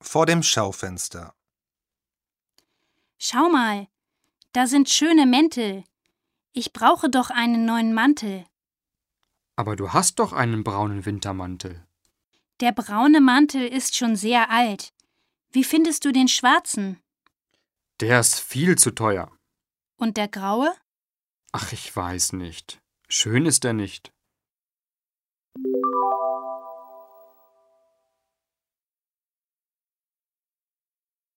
vor dem Schaufenster. Schau mal, da sind schöne Mäntel. Ich brauche doch einen neuen Mantel. Aber du hast doch einen braunen Wintermantel. Der braune Mantel ist schon sehr alt. Wie findest du den schwarzen? Der ist viel zu teuer. Und der graue? Ach, ich weiß nicht. Schön ist er nicht.